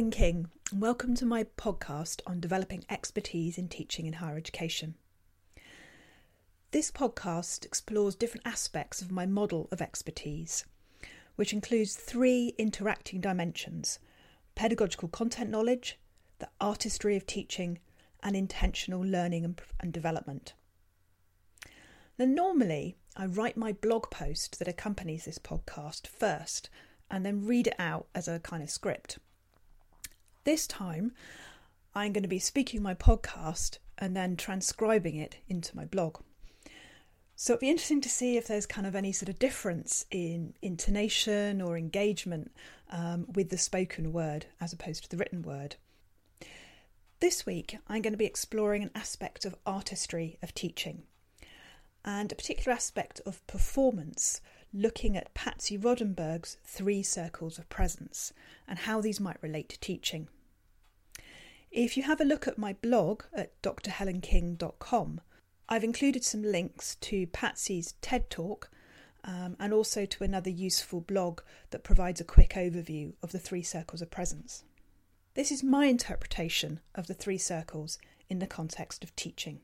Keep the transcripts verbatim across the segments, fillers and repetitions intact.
Helen King, and welcome to my podcast on developing expertise in teaching in higher education. This podcast explores different aspects of my model of expertise, which includes three interacting dimensions: pedagogical content knowledge, the artistry of teaching, and intentional learning and, and development. Now, normally, I write my blog post that accompanies this podcast first and then read it out as a kind of script. This time, I'm going to be speaking my podcast and then transcribing it into my blog. So it'll be interesting to see if there's kind of any sort of difference in intonation or engagement um, with the spoken word as opposed to the written word. This week, I'm going to be exploring an aspect of artistry of teaching and a particular aspect of performance, looking at Patsy Rodenburg's three circles of presence and how these might relate to teaching. If you have a look at my blog at d r helen king dot com, I've included some links to Patsy's TED Talk um, and also to another useful blog that provides a quick overview of the three circles of presence. This is my interpretation of the three circles in the context of teaching.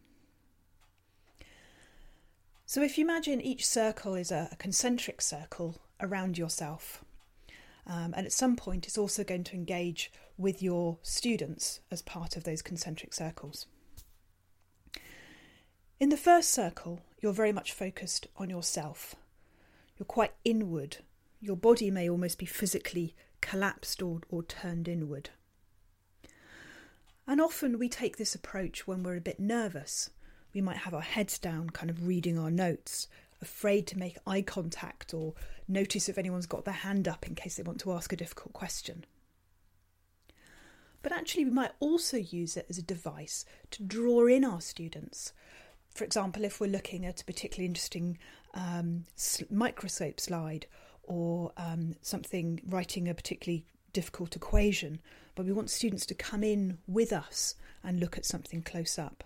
So if you imagine each circle is a, a concentric circle around yourself, um, and at some point it's also going to engage with your students as part of those concentric circles. In the first circle, you're very much focused on yourself. You're quite inward. Your body may almost be physically collapsed or, or turned inward. And often we take this approach when we're a bit nervous. We might have our heads down, kind of reading our notes, afraid to make eye contact or notice if anyone's got their hand up in case they want to ask a difficult question. But actually we might also use it as a device to draw in our students. For example, if we're looking at a particularly interesting um, microscope slide or um, something, writing a particularly difficult equation, but we want students to come in with us and look at something close up.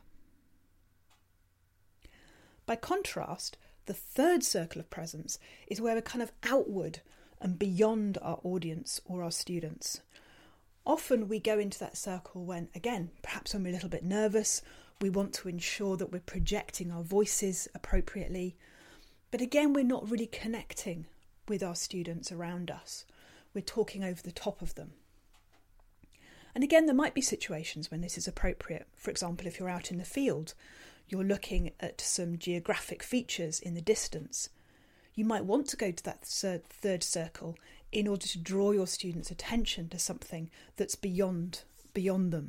By contrast, the third circle of presence is where we're kind of outward and beyond our audience or our students. Often we go into that circle when, again, perhaps when we're a little bit nervous, we want to ensure that we're projecting our voices appropriately. But again, we're not really connecting with our students around us. We're talking over the top of them. And again, there might be situations when this is appropriate. For example, if you're out in the field, you're looking at some geographic features in the distance. You might want to go to that third circle in order to draw your students' attention to something that's beyond, beyond them.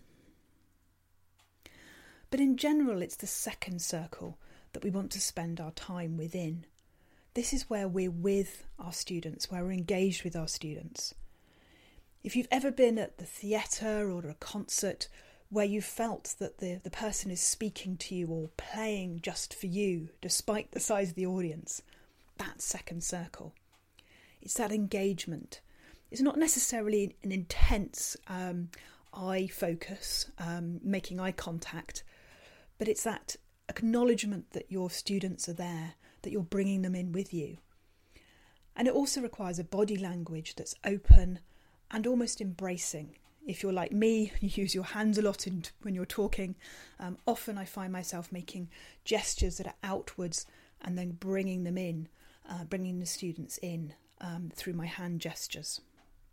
But in general, it's the second circle that we want to spend our time within. This is where we're with our students, where we're engaged with our students. If you've ever been at the theatre or a concert where you felt that the, the person is speaking to you or playing just for you, despite the size of the audience, that's second circle. It's that engagement. It's not necessarily an intense um, eye focus, um, making eye contact, but it's that acknowledgement that your students are there, that you're bringing them in with you. And it also requires a body language that's open and almost embracing. If you're like me, you use your hands a lot in, when you're talking. Um, often I find myself making gestures that are outwards and then bringing them in, uh, bringing the students in um, through my hand gestures.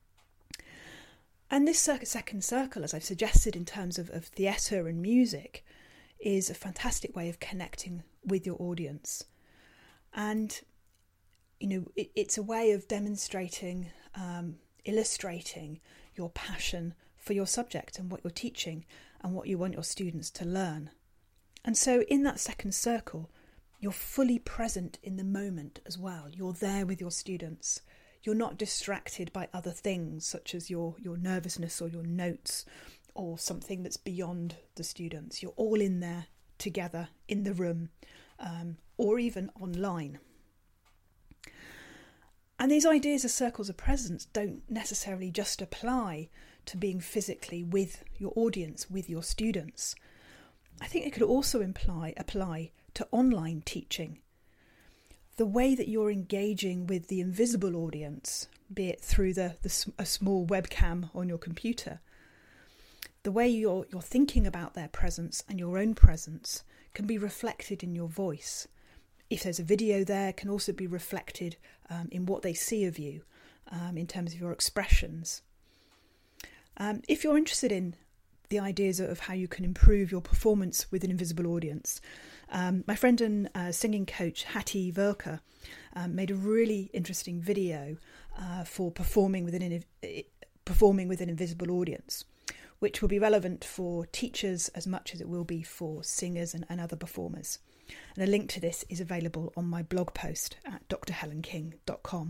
And this second circle, as I've suggested in terms of, of theatre and music, is a fantastic way of connecting with your audience. And, you know, it, it's a way of demonstrating, um, illustrating your passion for your subject and what you're teaching and what you want your students to learn. And so in that second circle, you're fully present in the moment as well. You're there with your students. You're not distracted by other things such as your, your nervousness or your notes or something that's beyond the students. You're all in there together in the room um, or even online. And these ideas of circles of presence don't necessarily just apply to being physically with your audience, with your students. I think it could also imply apply to online teaching. the way that you're engaging with the invisible audience, be it through the, the a small webcam on your computer, the way you're you're thinking about their presence and your own presence can be reflected in your voice. If there's a video there, it can also be reflected um, in what they see of you, um, in terms of your expressions. Um, if you're interested in the ideas of how you can improve your performance with an invisible audience, um, my friend and uh, singing coach Hattie Verka um, made a really interesting video uh, for performing with an in- performing with an invisible audience, which will be relevant for teachers as much as it will be for singers and, and other performers. And a link to this is available on my blog post at d r helen king dot com.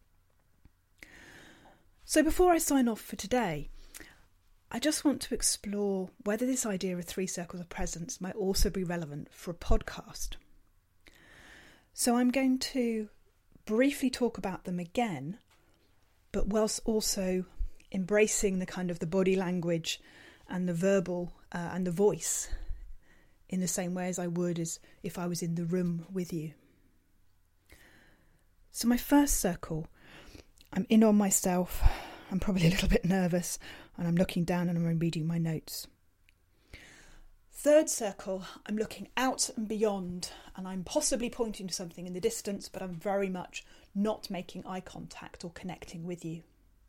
So before I sign off for today, I just want to explore whether this idea of three circles of presence might also be relevant for a podcast. So I'm going to briefly talk about them again, but whilst also embracing the kind of the body language and the verbal uh, and the voice in the same way as I would as if I was in the room with you. So my first circle, I'm in on myself, I'm probably a little bit nervous, and I'm looking down and I'm reading my notes. Third circle, I'm looking out and beyond, and I'm possibly pointing to something in the distance, but I'm very much not making eye contact or connecting with you.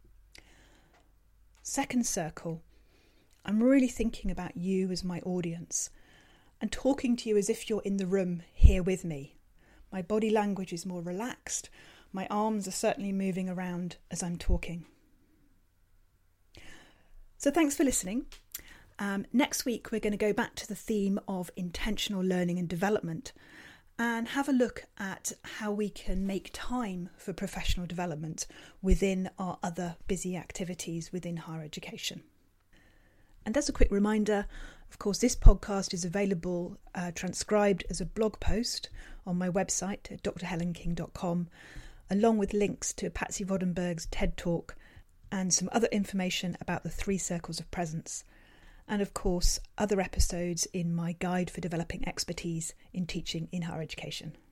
Second circle, I'm really thinking about you as my audience and talking to you as if you're in the room here with me. My body language is more relaxed. My arms are certainly moving around as I'm talking. So thanks for listening. Um, next week, we're going to go back to the theme of intentional learning and development and have a look at how we can make time for professional development within our other busy activities within higher education. And as a quick reminder, of course, this podcast is available uh, transcribed as a blog post on my website at d r helen king dot com, along with links to Patsy Vodenberg's TED Talk and some other information about the three circles of presence, and of course other episodes in my guide for developing expertise in teaching in higher education.